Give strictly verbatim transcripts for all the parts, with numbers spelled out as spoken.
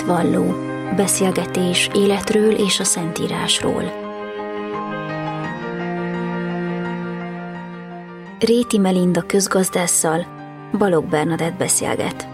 Hitvalló. Beszélgetés életről és a Szentírásról. Réti Melinda közgazdásszal Balogh Bernadett beszélget.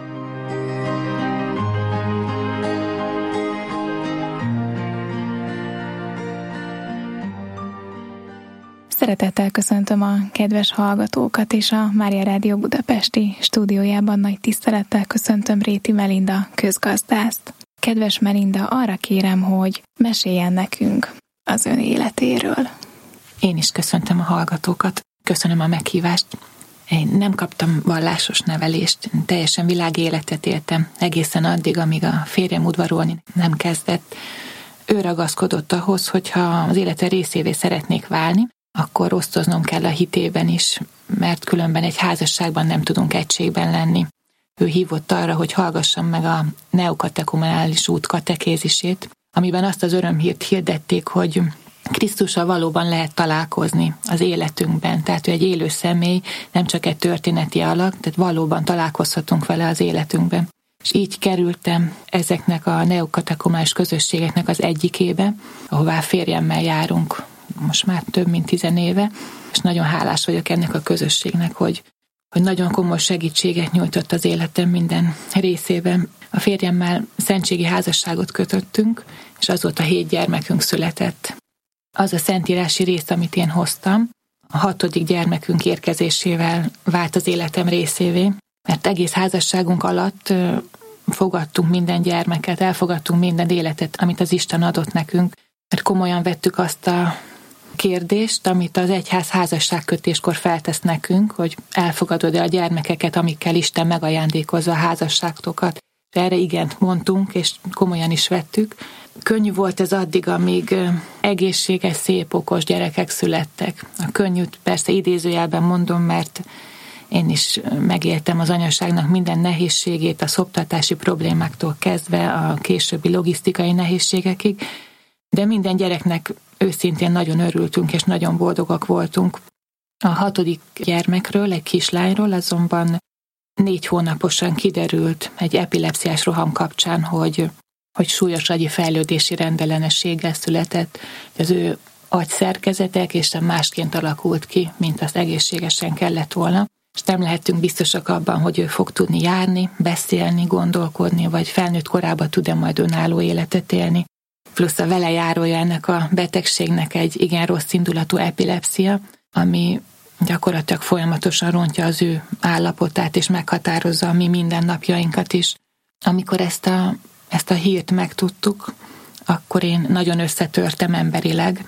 Szeretettel köszöntöm a kedves hallgatókat, és a Mária Rádió budapesti stúdiójában nagy tisztelettel köszöntöm Réti Melinda közgazdászt. Kedves Melinda, arra kérem, hogy meséljen nekünk az ön életéről. Én is köszöntöm a hallgatókat. Köszönöm a meghívást. Én nem kaptam vallásos nevelést, teljesen világéletet éltem egészen addig, amíg a férjem udvarolni nem kezdett. Ő ragaszkodott ahhoz, hogyha az élete részévé szeretnék válni, akkor osztoznom kell a hitében is, mert különben egy házasságban nem tudunk egységben lenni. Ő hívott arra, hogy hallgassam meg a neokatekumenális út katekézisét, amiben azt az örömhírt hirdették, hogy Krisztussal valóban lehet találkozni az életünkben. Tehát ő egy élő személy, nem csak egy történeti alak, tehát valóban találkozhatunk vele az életünkben. És így kerültem ezeknek a neokatekumenális közösségeknek az egyikébe, ahová férjemmel járunk most már több mint tizen éve, és nagyon hálás vagyok ennek a közösségnek, hogy, hogy nagyon komoly segítséget nyújtott az életem minden részében. A férjemmel szentségi házasságot kötöttünk, és azóta hét gyermekünk született. Az a szentírási rész, amit én hoztam, a hatodik gyermekünk érkezésével vált az életem részévé, mert egész házasságunk alatt fogadtunk minden gyermeket, elfogadtunk minden életet, amit az Isten adott nekünk, mert komolyan vettük azt a kérdést, amit az egyház házasságkötéskor feltesz nekünk, hogy elfogadod-e a gyermekeket, amikkel Isten megajándékozza a házasságtokat. Erre igent mondtunk, és komolyan is vettük. Könnyű volt ez addig, amíg egészséges, szép, okos gyerekek születtek. A könnyűt persze idézőjelben mondom, mert én is megéltem az anyaságnak minden nehézségét, a szoptatási problémáktól kezdve a későbbi logisztikai nehézségekig, de minden gyereknek őszintén nagyon örültünk, és nagyon boldogak voltunk. A hatodik gyermekről, egy kislányról azonban négy hónaposan kiderült egy epilepsziás roham kapcsán, hogy, hogy súlyos agyi fejlődési rendellenességgel született. Az ő agyszerkezete egészen másként alakult ki, mint az egészségesen kellett volna, és nem lehetünk biztosak abban, hogy ő fog tudni járni, beszélni, gondolkodni, vagy felnőtt korában tud-e majd önálló életet élni. Plusz a vele járója ennek a betegségnek egy igen rossz indulatú epilepszia, ami gyakorlatilag folyamatosan rontja az ő állapotát, és meghatározza a mi mindennapjainkat is. Amikor ezt a, ezt a hírt megtudtuk, akkor én nagyon összetörtem emberileg,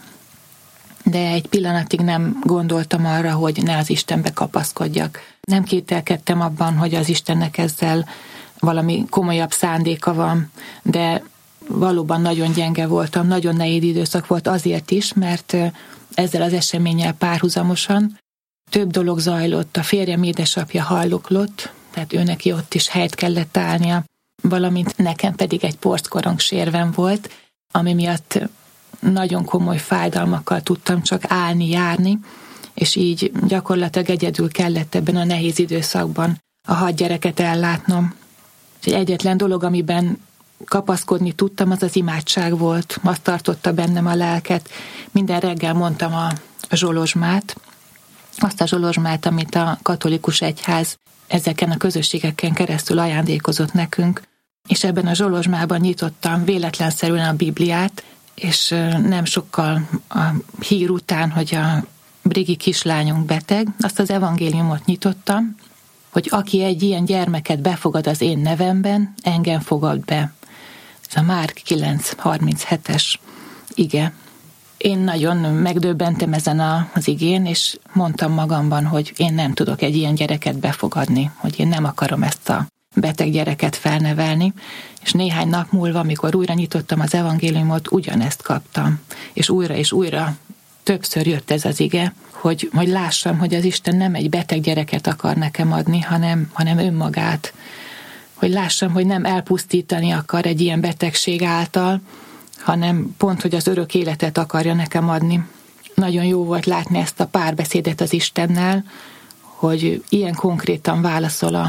de egy pillanatig nem gondoltam arra, hogy ne az Istenbe kapaszkodjak. Nem kételkedtem abban, hogy az Istennek ezzel valami komolyabb szándéka van, de valóban nagyon gyenge voltam, nagyon nehéz időszak volt azért is, mert ezzel az eseménnyel párhuzamosan több dolog zajlott, a férjem édesapja haldoklott, tehát ő neki ott is helyt kellett állnia, valamint nekem pedig egy porckorong sérvem volt, ami miatt nagyon komoly fájdalmakkal tudtam csak állni, járni, és így gyakorlatilag egyedül kellett ebben a nehéz időszakban a hat gyereket ellátnom. És egyetlen dolog, amiben kapaszkodni tudtam, az az imádság volt, azt tartotta bennem a lelket. Minden reggel mondtam a zsolozsmát, azt a zsolozsmát, amit a katolikus egyház ezeken a közösségeken keresztül ajándékozott nekünk, és ebben a zsolozsmában nyitottam véletlenszerűen a Bibliát, és nem sokkal a hír után, hogy a Brigi kislányunk beteg, azt az evangéliumot nyitottam, hogy aki egy ilyen gyermeket befogad az én nevemben, engem fogad be. Ez a Márk kilenc harminchetes ige. Én nagyon megdöbbentem ezen az igén, és mondtam magamban, hogy én nem tudok egy ilyen gyereket befogadni, hogy én nem akarom ezt a beteg gyereket felnevelni, és néhány nap múlva, amikor újra nyitottam az evangéliumot, ugyanezt kaptam, és újra és újra többször jött ez az ige, hogy, hogy lássam, hogy az Isten nem egy beteg gyereket akar nekem adni, hanem, hanem önmagát, hogy lássam, hogy nem elpusztítani akar egy ilyen betegség által, hanem pont, hogy az örök életet akarja nekem adni. Nagyon jó volt látni ezt a párbeszédet az Istennel, hogy ilyen konkrétan válaszol a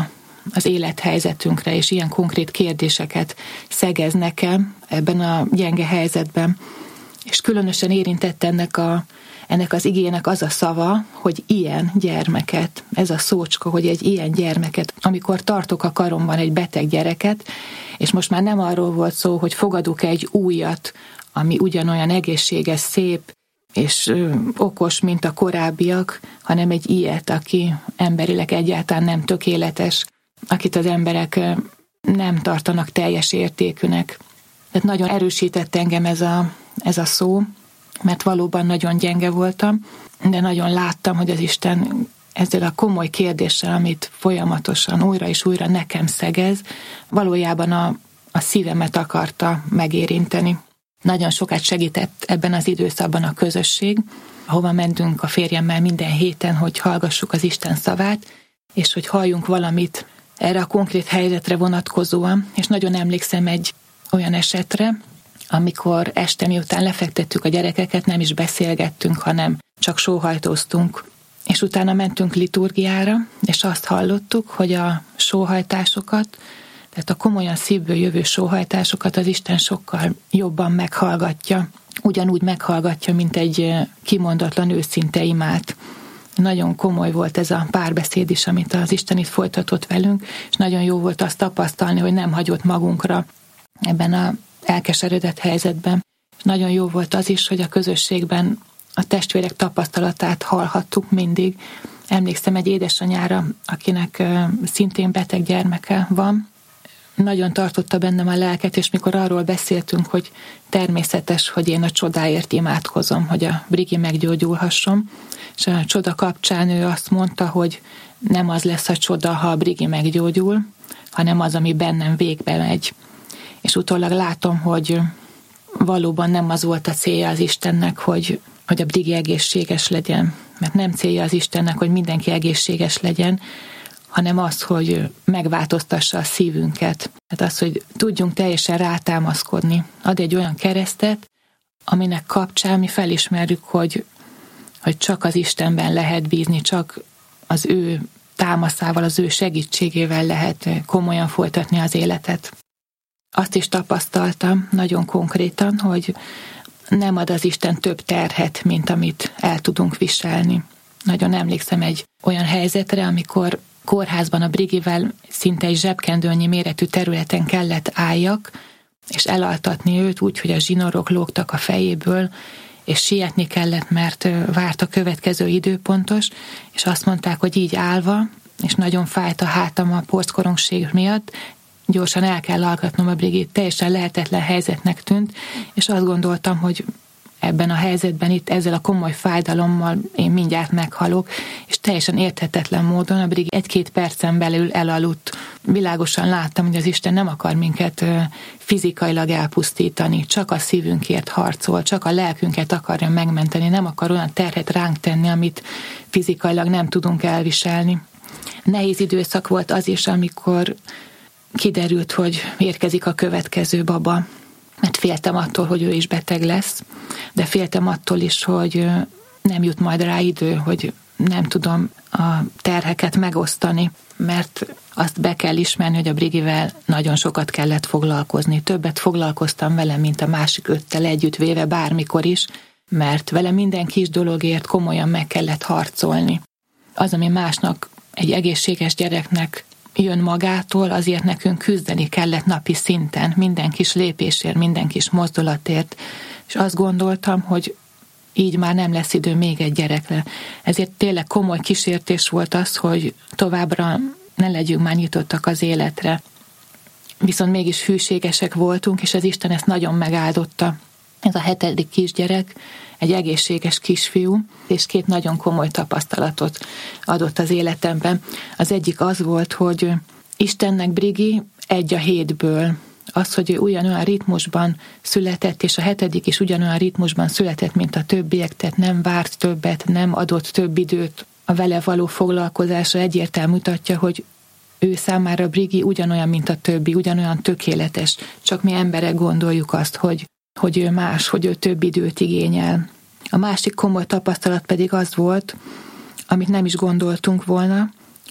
az élethelyzetünkre, és ilyen konkrét kérdéseket szegez nekem ebben a gyenge helyzetben. És különösen érintett ennek, a, ennek az igének az a szava, hogy ilyen gyermeket, ez a szócska, hogy egy ilyen gyermeket, amikor tartok a karomban egy beteg gyereket, és most már nem arról volt szó, hogy fogadok egy újat, ami ugyanolyan egészséges, szép, és ö, okos, mint a korábbiak, hanem egy ilyet, aki emberileg egyáltalán nem tökéletes, akit az emberek ö, nem tartanak teljes értékűnek. Tehát nagyon erősített engem ez a, ez a szó, mert valóban nagyon gyenge voltam, de nagyon láttam, hogy az Isten ezzel a komoly kérdéssel, amit folyamatosan újra és újra nekem szegez, valójában a, a szívemet akarta megérinteni. Nagyon sokat segített ebben az időszakban a közösség, ahova mentünk a férjemmel minden héten, hogy hallgassuk az Isten szavát, és hogy halljunk valamit erre a konkrét helyzetre vonatkozóan, és nagyon emlékszem egy olyan esetre, amikor este miután lefektettük a gyerekeket, nem is beszélgettünk, hanem csak sóhajtóztunk. És utána mentünk liturgiára, és azt hallottuk, hogy a sóhajtásokat, tehát a komolyan szívből jövő sóhajtásokat az Isten sokkal jobban meghallgatja. Ugyanúgy meghallgatja, mint egy kimondatlan őszinte imát. Nagyon komoly volt ez a párbeszéd is, amit az Isten itt folytatott velünk, és nagyon jó volt azt tapasztalni, hogy nem hagyott magunkra ebben az elkeseredett helyzetben. És nagyon jó volt az is, hogy a közösségben a testvérek tapasztalatát hallhattuk mindig. Emlékszem egy édesanyára, akinek szintén beteg gyermeke van. Nagyon tartotta bennem a lelket, és mikor arról beszéltünk, hogy természetes, hogy én a csodáért imádkozom, hogy a Brigi meggyógyulhasson, és a csoda kapcsán ő azt mondta, hogy nem az lesz a csoda, ha a Brigi meggyógyul, hanem az, ami bennem végbe megy. És utólag látom, hogy valóban nem az volt a célja az Istennek, hogy, hogy a Brigi egészséges legyen, mert nem célja az Istennek, hogy mindenki egészséges legyen, hanem az, hogy megváltoztassa a szívünket. Tehát az, hogy tudjunk teljesen rátámaszkodni. Ad egy olyan keresztet, aminek kapcsán mi felismerjük, hogy, hogy csak az Istenben lehet bízni, csak az ő támaszával, az ő segítségével lehet komolyan folytatni az életet. Azt is tapasztaltam nagyon konkrétan, hogy nem ad az Isten több terhet, mint amit el tudunk viselni. Nagyon emlékszem egy olyan helyzetre, amikor kórházban a Brigivel szinte egy zsebkendőnyi méretű területen kellett álljak, és elaltatni őt úgy, hogy a zsinórok lógtak a fejéből, és sietni kellett, mert várt a következő időpontos, és azt mondták, hogy így állva, és nagyon fájt a hátam a porckorongság miatt, gyorsan el kell alkatnom a Brigit, teljesen lehetetlen helyzetnek tűnt, és azt gondoltam, hogy ebben a helyzetben itt ezzel a komoly fájdalommal én mindjárt meghalok, és teljesen érthetetlen módon a Brigi egy-két percen belül elaludt. Világosan láttam, hogy az Isten nem akar minket fizikailag elpusztítani, csak a szívünkért harcol, csak a lelkünket akarja megmenteni, nem akar olyan terhet ránk tenni, amit fizikailag nem tudunk elviselni. Nehéz időszak volt az is, amikor kiderült, hogy érkezik a következő baba, mert féltem attól, hogy ő is beteg lesz, de féltem attól is, hogy nem jut majd rá idő, hogy nem tudom a terheket megosztani, mert azt be kell ismerni, hogy a Brigivel nagyon sokat kellett foglalkozni. Többet foglalkoztam vele, mint a másik öttel együttvéve bármikor is, mert vele minden kis dologért komolyan meg kellett harcolni. Az, ami másnak, egy egészséges gyereknek jön magától, azért nekünk küzdeni kellett napi szinten, minden kis lépésért, minden kis mozdulatért, és azt gondoltam, hogy így már nem lesz idő még egy gyerekre. Ezért tényleg komoly kísértés volt az, hogy továbbra ne legyünk már nyitottak az életre. Viszont mégis hűségesek voltunk, és az Isten ezt nagyon megáldotta. Ez a hetedik kisgyerek, egy egészséges kisfiú, és két nagyon komoly tapasztalatot adott az életemben. Az egyik az volt, hogy Istennek Brigi egy a hétből. Az, hogy ő ugyanolyan ritmusban született, és a hetedik is ugyanolyan ritmusban született, mint a többiek, tehát nem várt többet, nem adott több időt a vele való foglalkozásra, egyértelmű mutatja, hogy ő számára Brigi ugyanolyan, mint a többi, ugyanolyan tökéletes. Csak mi emberek gondoljuk azt, hogy hogy ő más, hogy ő több időt igényel. A másik komoly tapasztalat pedig az volt, amit nem is gondoltunk volna,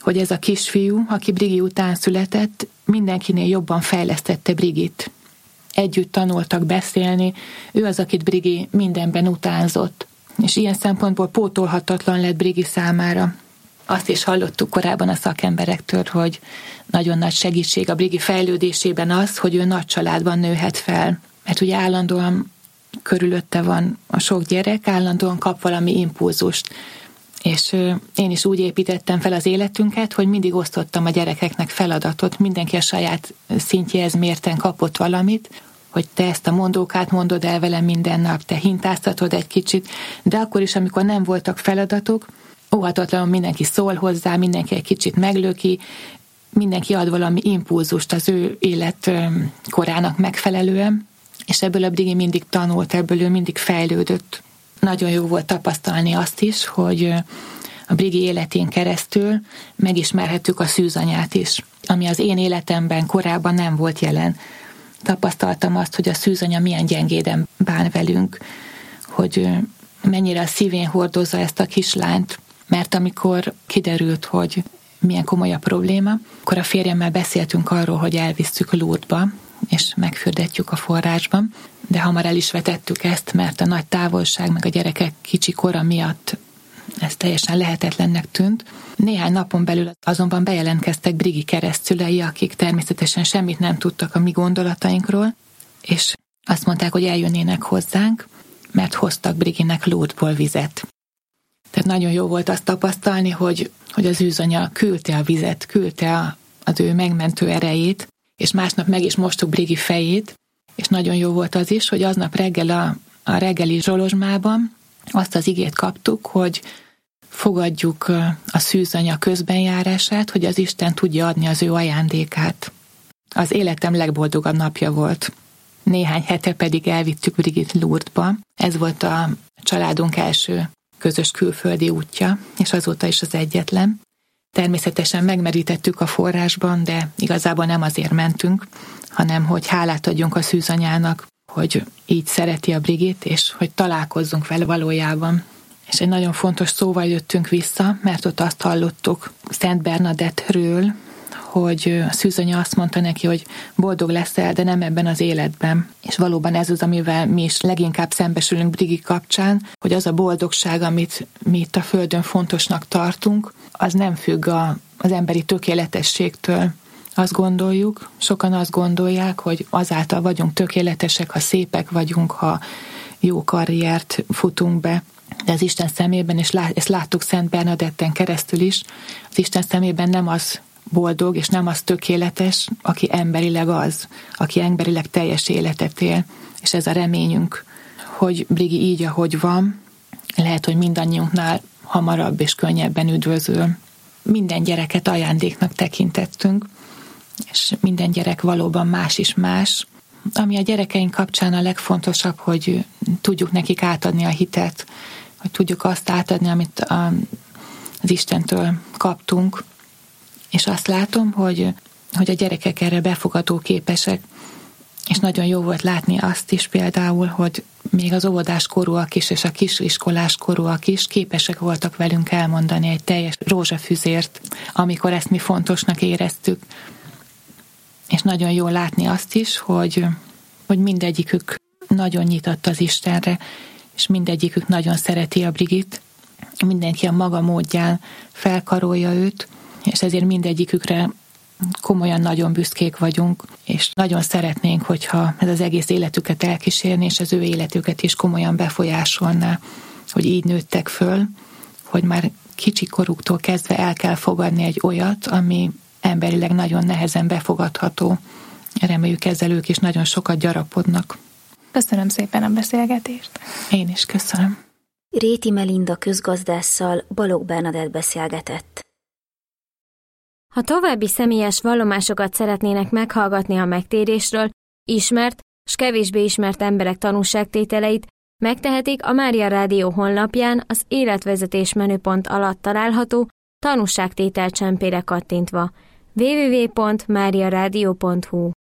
hogy ez a kisfiú, aki Brigi után született, mindenkinél jobban fejlesztette Brigit. Együtt tanultak beszélni, ő az, akit Brigi mindenben utánzott, és ilyen szempontból pótolhatatlan lett Brigi számára. Azt is hallottuk korábban a szakemberektől, hogy nagyon nagy segítség a Brigi fejlődésében az, hogy ő nagy családban nőhet fel. Mert ugye állandóan körülötte van a sok gyerek, állandóan kap valami impulzust. És én is úgy építettem fel az életünket, hogy mindig osztottam a gyerekeknek feladatot, mindenki a saját szintjéhez mérten kapott valamit, hogy te ezt a mondókát mondod el velem minden nap, te hintáztatod egy kicsit, de akkor is, amikor nem voltak feladatok, óhatatlanul mindenki szól hozzá, mindenki egy kicsit meglöki, mindenki ad valami impulzust az ő életkorának megfelelően, és ebből a Brigi mindig tanult, ebből ő mindig fejlődött. Nagyon jó volt tapasztalni azt is, hogy a Brigi életén keresztül megismerhettük a szűzanyát is, ami az én életemben korábban nem volt jelen. Tapasztaltam azt, hogy a szűzanya milyen gyengéden bán velünk, hogy mennyire a szívén hordozza ezt a kislányt, mert amikor kiderült, hogy milyen komoly a probléma, akkor a férjemmel beszéltünk arról, hogy elvisszük Lourdesba, és megfürdetjük a forrásban, de hamar el is vetettük ezt, mert a nagy távolság, meg a gyerekek kicsi kora miatt ez teljesen lehetetlennek tűnt. Néhány napon belül azonban bejelentkeztek Brigi keresztszülei, akik természetesen semmit nem tudtak a mi gondolatainkról, és azt mondták, hogy eljönnének hozzánk, mert hoztak Briginek Lourdesból vizet. Tehát nagyon jó volt azt tapasztalni, hogy, hogy az őzanya küldte a vizet, küldte a, az ő megmentő erejét, és másnap meg is mostuk Brigi fejét, és nagyon jó volt az is, hogy aznap reggel a, a reggeli zsolozsmában azt az igét kaptuk, hogy fogadjuk a szűzanya közbenjárását, hogy az Isten tudja adni az ő ajándékát. Az életem legboldogabb napja volt. Néhány hete pedig elvittük Brigit Lourdesba. Ez volt a családunk első közös külföldi útja, és azóta is az egyetlen. Természetesen megmerítettük a forrásban, de igazából nem azért mentünk, hanem hogy hálát adjunk a szűzanyának, hogy így szereti a Brigit, és hogy találkozzunk vele valójában. És egy nagyon fontos szóval jöttünk vissza, mert ott azt hallottuk Szent Bernadettről, hogy a szűzanya azt mondta neki, hogy boldog leszel, de nem ebben az életben. És valóban ez az, amivel mi is leginkább szembesülünk Brigi kapcsán, hogy az a boldogság, amit mi itt a Földön fontosnak tartunk, az nem függ a, az emberi tökéletességtől. Azt gondoljuk, sokan azt gondolják, hogy azáltal vagyunk tökéletesek, ha szépek vagyunk, ha jó karriert futunk be. De az Isten szemében, és ezt láttuk Szent Bernadetten keresztül is, az Isten szemében nem az boldog, és nem az tökéletes, aki emberileg az, aki emberileg teljes életet él. És ez a reményünk, hogy Brigi így, ahogy van, lehet, hogy mindannyiunknál hamarabb és könnyebben üdvözöl. Minden gyereket ajándéknak tekintettünk, és minden gyerek valóban más is más. Ami a gyerekeink kapcsán a legfontosabb, hogy tudjuk nekik átadni a hitet, hogy tudjuk azt átadni, amit a, az Istentől kaptunk, és azt látom, hogy, hogy a gyerekek erre befogadó képesek, és nagyon jó volt látni azt is például, hogy még az óvodás korúak is, és a kisiskolás korúak is képesek voltak velünk elmondani egy teljes rózsafüzért, amikor ezt mi fontosnak éreztük. És nagyon jó látni azt is, hogy, hogy mindegyikük nagyon nyitott az Istenre, és mindegyikük nagyon szereti a Brigit, mindenki a maga módján felkarolja őt, és ezért mindegyikükre komolyan nagyon büszkék vagyunk, és nagyon szeretnénk, hogyha ez az egész életüket elkísérni, és az ő életüket is komolyan befolyásolná, hogy így nőttek föl, hogy már kicsi koruktól kezdve el kell fogadni egy olyat, ami emberileg nagyon nehezen befogadható. Reméljük ezzel ők is nagyon sokat gyarapodnak. Köszönöm szépen a beszélgetést. Én is köszönöm. Réti Melinda közgazdásszal Balogh Bernadett beszélgetett. Ha további személyes vallomásokat szeretnének meghallgatni a megtérésről, ismert s kevésbé ismert emberek tanúságtételeit, megtehetik a Mária Rádió honlapján az életvezetés menüpont alatt található tanúságtétel csempére kattintva. double-u double-u double-u pont mária rádió pont hu